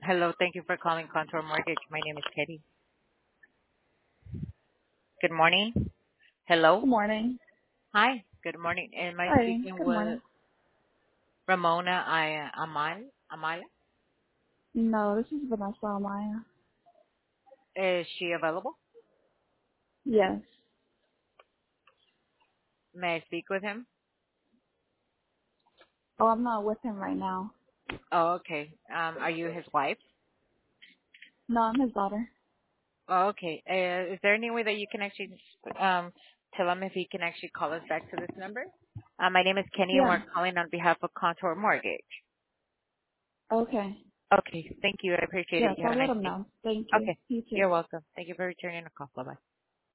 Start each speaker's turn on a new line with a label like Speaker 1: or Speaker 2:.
Speaker 1: Hello. Thank you for calling Contour Mortgage. My name is Katie. Good morning. Hello.
Speaker 2: Good morning.
Speaker 1: Hi. Good morning. Am I
Speaker 2: Hi.
Speaker 1: speaking
Speaker 2: Good
Speaker 1: with
Speaker 2: morning.
Speaker 1: Ramona Amala?
Speaker 2: No, this is Vanessa Amaya.
Speaker 1: Is she available?
Speaker 2: Yes.
Speaker 1: May I speak with him?
Speaker 2: Oh, I'm not with him right now.
Speaker 1: Oh, okay. Are you his wife?
Speaker 2: No, I'm his daughter.
Speaker 1: Oh, okay. Is there any way that you can actually tell him if he can actually call us back to this number? My name is Kenny, and
Speaker 2: Yeah.
Speaker 1: we're calling on behalf of Contour Mortgage.
Speaker 2: Okay.
Speaker 1: Okay. Thank you. I appreciate it.
Speaker 2: Yes,
Speaker 1: You have
Speaker 2: I'll
Speaker 1: a
Speaker 2: let
Speaker 1: nice
Speaker 2: him
Speaker 1: day.
Speaker 2: know. Thank you.
Speaker 1: Okay.
Speaker 2: You too.
Speaker 1: You're welcome. Thank you for returning the call. Bye-bye.